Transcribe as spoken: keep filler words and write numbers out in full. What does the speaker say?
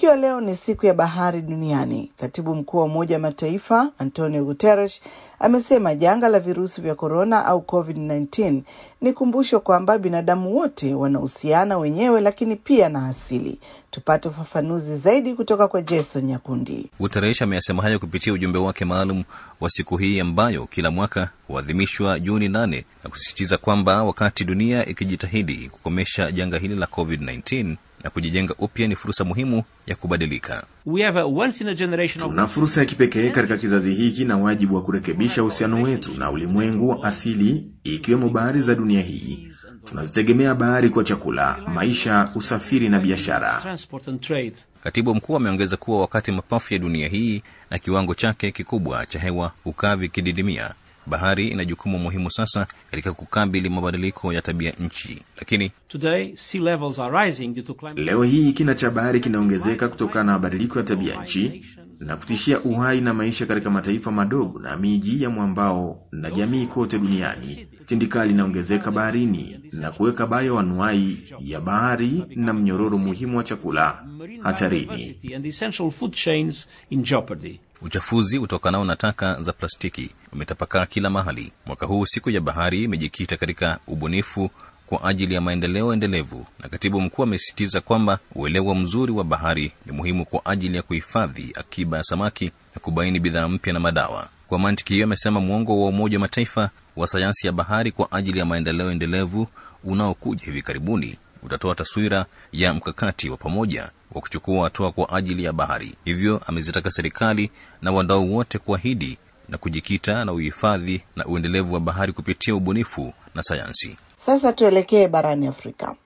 Ikiwa leo ni siku ya bahari duniani, Katibu Mkuu wa Umoja wa Mataifa Antonio Guterres amesema janga la virusi vya corona au covid kumi na tisa ni kumbusho kwamba binadamu wote wanahusiana wenyewe lakini pia na asili. Tupate ufafanuzi zaidi kutoka kwa Jason Nyakundi. Guterres amesema hayo kupitia ujumbe wake maalum wa siku hii ambayo kila mwaka huadhimishwa Juni nane, na kusisitiza kwamba wakati dunia ikijitahidi kukomesha janga hili la covid kumi na tisa na kujijenga upya, ni fursa muhimu ya kubadilika. We have a once in a generation of... Tuna fursa ya kipekee katika kizazi hiki na wajibu wa kurekebisha uhusiano wetu na ulimwengu wa asili, ikiwemo bahari za dunia hii. Tunazitegemea bahari kwa chakula, maisha, usafiri na biashara. Katibu mkuu ameongeza kuwa wakati mapafu ya dunia hii na kiwango chake kikubwa cha hewa ukavi kididimia, bahari ina jukumu muhimu sasa katika kukabili mabadiliko ya tabia nchi. Lakini today sea levels are rising due to climate. Leo hii kina cha bahari kinaongezeka kutokana na mabadiliko ya tabia nchi na kutishia uhai na maisha katika mataifa madogo na miji ya mwambao na jamii kote duniani. Tindikali inaongezeka baharini na kuweka bayoanuai ya bahari na mnyororo muhimu wa chakula hatarini. Uchafuzi utokanao na taka za plastiki umetapakaa kila mahali. Mwaka huu siku ya bahari imejikita katika ubunifu kwa ajili ya maendeleo endelevu, na katibu mkuu amesisitiza kwamba uelewa mzuri wa bahari ni muhimu kwa ajili ya kuhifadhi akiba ya samaki na kubaini bidhaa mpya na madawa. Kwa mantiki hiyo, amesema muongo wa Umoja wa Mataifa wa sayansi ya bahari kwa ajili ya maendeleo endelevu unaokuja hivi karibuni utatoa taswira ya mkakati wa pamoja wa kuchukua hatua kwa ajili ya bahari. Hivyo amezitaka serikali na wadau wote kuahidi na kujikita na uhifadhi na uendelevu wa bahari kupitia ubunifu na sayansi. Sasa tuelekee barani Afrika.